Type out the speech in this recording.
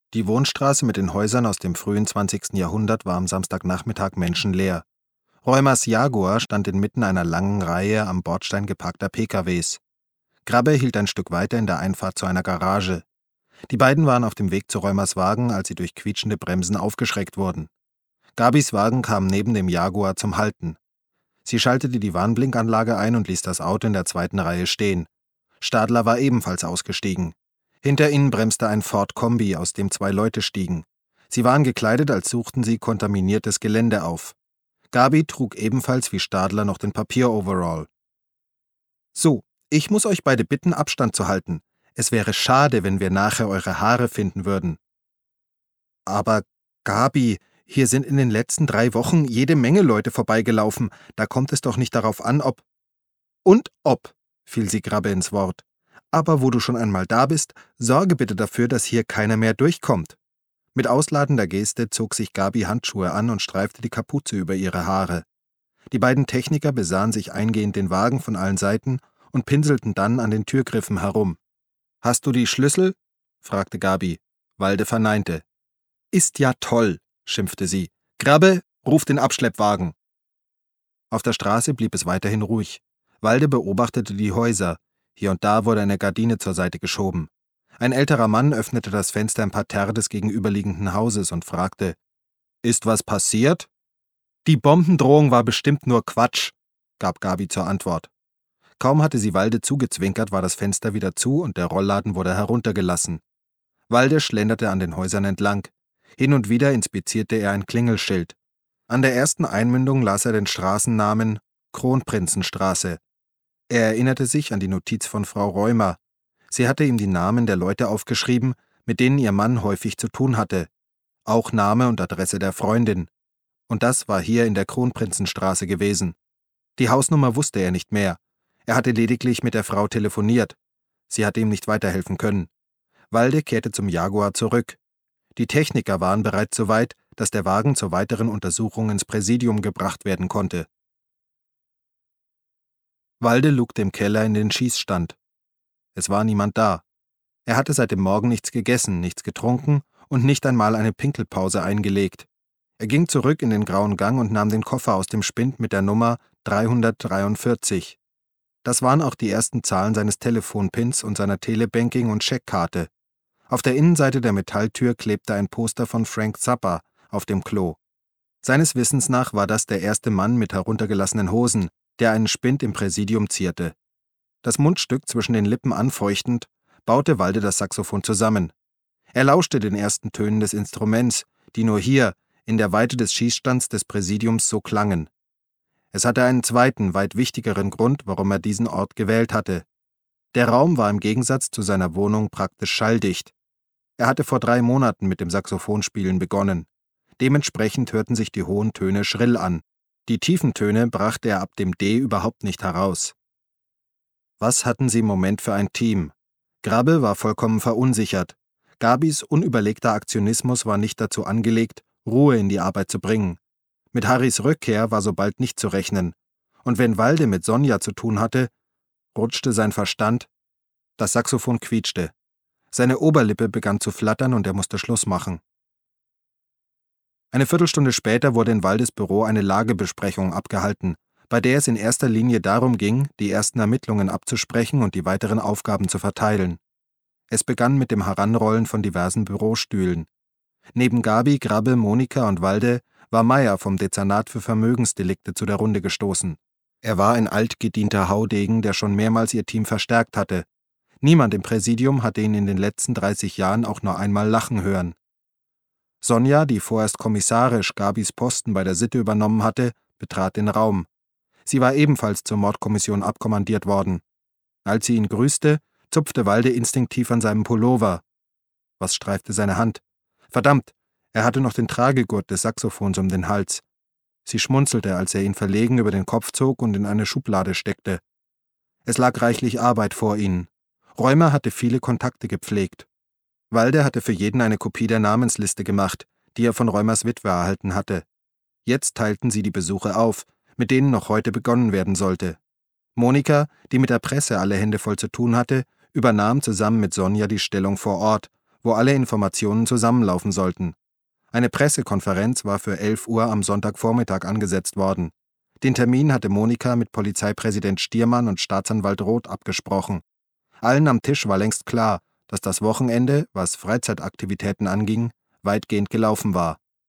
Die Wohnstraße mit den Häusern aus dem frühen 20. Jahrhundert war am Samstagnachmittag menschenleer. Reumers Jaguar stand inmitten einer langen Reihe am Bordstein geparkter PKWs. Grabbe hielt ein Stück weiter in der Einfahrt zu einer Garage. Die beiden waren auf dem Weg zu Reumers Wagen, als sie durch quietschende Bremsen aufgeschreckt wurden. Gabis Wagen kam neben dem Jaguar zum Halten. Sie schaltete die Warnblinkanlage ein und ließ das Auto in der zweiten Reihe stehen. Stadler war ebenfalls ausgestiegen. Hinter ihnen bremste ein Ford Kombi, aus dem 2 Leute stiegen. Sie waren gekleidet, als suchten sie kontaminiertes Gelände auf. Gabi trug ebenfalls wie Stadler noch den Papieroverall. »So, ich muss euch beide bitten, Abstand zu halten. Es wäre schade, wenn wir nachher eure Haare finden würden.« »Aber Gabi, hier sind in den letzten 3 Wochen jede Menge Leute vorbeigelaufen. Da kommt es doch nicht darauf an, ob...« »Und ob«, fiel sie Grabbe ins Wort. »Aber wo du schon einmal da bist, sorge bitte dafür, dass hier keiner mehr durchkommt.« Mit ausladender Geste zog sich Gabi Handschuhe an und streifte die Kapuze über ihre Haare. Die beiden Techniker besahen sich eingehend den Wagen von allen Seiten und pinselten dann an den Türgriffen herum. »Hast du die Schlüssel?« fragte Gabi. Walde verneinte. »Ist ja toll«, schimpfte sie. »Grabbe, ruf den Abschleppwagen.« Auf der Straße blieb es weiterhin ruhig. Walde beobachtete die Häuser. Hier und da wurde eine Gardine zur Seite geschoben. Ein älterer Mann öffnete das Fenster im Parterre des gegenüberliegenden Hauses und fragte: »Ist was passiert?« »Die Bombendrohung war bestimmt nur Quatsch«, gab Gabi zur Antwort. Kaum hatte sie Walde zugezwinkert, war das Fenster wieder zu und der Rollladen wurde heruntergelassen. Walde schlenderte an den Häusern entlang. Hin und wieder inspizierte er ein Klingelschild. An der ersten Einmündung las er den Straßennamen Kronprinzenstraße. Er erinnerte sich an die Notiz von Frau Reumer. Sie hatte ihm die Namen der Leute aufgeschrieben, mit denen ihr Mann häufig zu tun hatte. Auch Name und Adresse der Freundin. Und das war hier in der Kronprinzenstraße gewesen. Die Hausnummer wusste er nicht mehr. Er hatte lediglich mit der Frau telefoniert. Sie hatte ihm nicht weiterhelfen können. Walde kehrte zum Jaguar zurück. Die Techniker waren bereits so weit, dass der Wagen zur weiteren Untersuchung ins Präsidium gebracht werden konnte. Walde lugte im Keller in den Schießstand. Es war niemand da. Er hatte seit dem Morgen nichts gegessen, nichts getrunken und nicht einmal eine Pinkelpause eingelegt. Er ging zurück in den grauen Gang und nahm den Koffer aus dem Spind mit der Nummer 343. Das waren auch die ersten Zahlen seines Telefonpins und seiner Telebanking- und Scheckkarte. Auf der Innenseite der Metalltür klebte ein Poster von Frank Zappa auf dem Klo. Seines Wissens nach war das der erste Mann mit heruntergelassenen Hosen, der einen Spind im Präsidium zierte. Das Mundstück zwischen den Lippen anfeuchtend, baute Walde das Saxophon zusammen. Er lauschte den ersten Tönen des Instruments, die nur hier, in der Weite des Schießstands des Präsidiums, so klangen. Es hatte einen zweiten, weit wichtigeren Grund, warum er diesen Ort gewählt hatte. Der Raum war im Gegensatz zu seiner Wohnung praktisch schalldicht. Er hatte vor 3 Monaten mit dem Saxophonspielen begonnen. Dementsprechend hörten sich die hohen Töne schrill an. Die tiefen Töne brachte er ab dem D überhaupt nicht heraus. Was hatten sie im Moment für ein Team? Grabbe war vollkommen verunsichert. Gabis unüberlegter Aktionismus war nicht dazu angelegt, Ruhe in die Arbeit zu bringen. Mit Harrys Rückkehr war so bald nicht zu rechnen. Und wenn Walde mit Sonja zu tun hatte, rutschte sein Verstand. Das Saxophon quietschte. Seine Oberlippe begann zu flattern und er musste Schluss machen. Eine Viertelstunde später wurde in Waldes Büro eine Lagebesprechung abgehalten, bei der es in erster Linie darum ging, die ersten Ermittlungen abzusprechen und die weiteren Aufgaben zu verteilen. Es begann mit dem Heranrollen von diversen Bürostühlen. Neben Gabi, Grabbe, Monika und Walde war Meyer vom Dezernat für Vermögensdelikte zu der Runde gestoßen. Er war ein altgedienter Haudegen, der schon mehrmals ihr Team verstärkt hatte. Niemand im Präsidium hatte ihn in den letzten 30 Jahren auch nur einmal lachen hören. Sonja, die vorerst kommissarisch Gabis Posten bei der Sitte übernommen hatte, betrat den Raum. Sie war ebenfalls zur Mordkommission abkommandiert worden. Als sie ihn grüßte, zupfte Walde instinktiv an seinem Pullover. Was streifte seine Hand? Verdammt, er hatte noch den Tragegurt des Saxophons um den Hals. Sie schmunzelte, als er ihn verlegen über den Kopf zog und in eine Schublade steckte. Es lag reichlich Arbeit vor ihnen. Reumer hatte viele Kontakte gepflegt. Walde hatte für jeden eine Kopie der Namensliste gemacht, die er von Reumers Witwe erhalten hatte. Jetzt teilten sie die Besuche auf, mit denen noch heute begonnen werden sollte. Monika, die mit der Presse alle Hände voll zu tun hatte, übernahm zusammen mit Sonja die Stellung vor Ort, wo alle Informationen zusammenlaufen sollten. Eine Pressekonferenz war für 11 Uhr am Sonntagvormittag angesetzt worden. Den Termin hatte Monika mit Polizeipräsident Stiermann und Staatsanwalt Roth abgesprochen. Allen am Tisch war längst klar, dass das Wochenende, was Freizeitaktivitäten anging, weitgehend gelaufen war.